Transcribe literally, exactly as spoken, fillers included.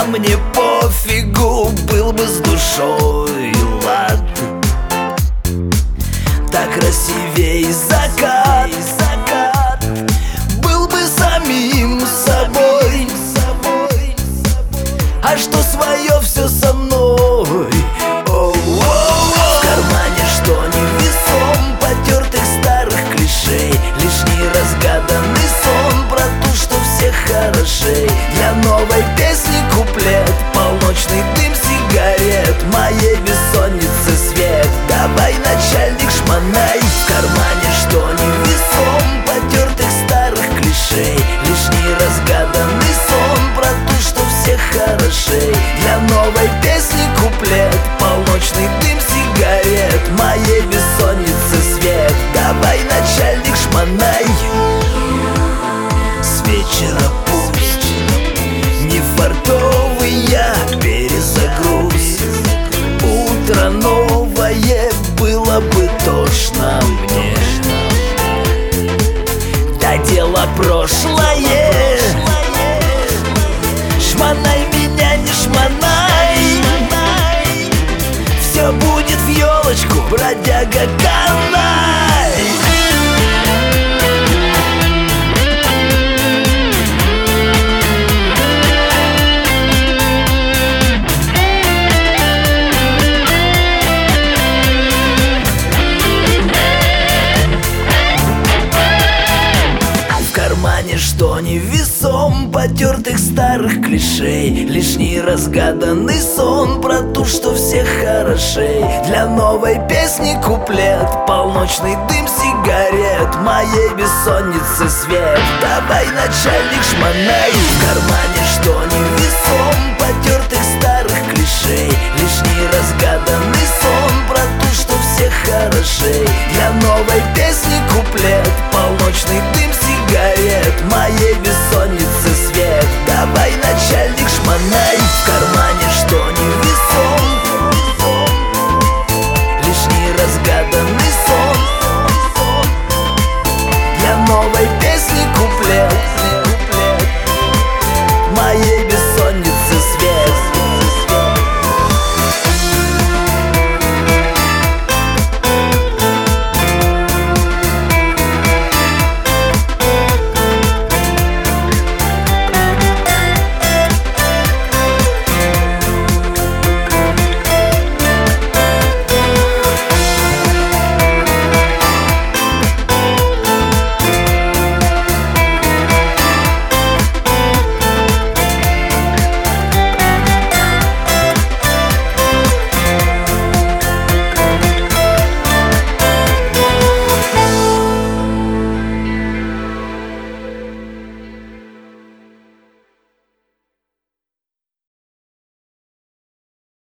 мне пофигу, был бы с душой лад. Так красивей закат, закат, был бы самим собой. А что свое все со мной? Оу, оу, оу. В кармане что невесом потертых старых клишей, лишний разгаданный сон про то, что все хорошей. Для новой песни куплет, полночный дым сигарет, моей бессонницы свет. Давай, начальник, шмонай. В кармане что невесом потертых старых клишей, лишний разгаданный сон про то, что все хорошей. Для новой песни куплет, полночный дым сигарет, моей бессонницы свет. Давай, начальник, шмонай. С вечера пусть не фартовый я перезагруз, утро новое, было бы тошно мне. Да дело прошлое, шмонай меня, не шмонай. Все будет в елочку, бродяга Канай. Что невесом потертых старых клишей, лишний разгаданный сон про то, что всех хорошей. Для новой песни куплет, полночный дым сигарет, моей бессонницы свет. Давай, начальник, шмонай. В кармане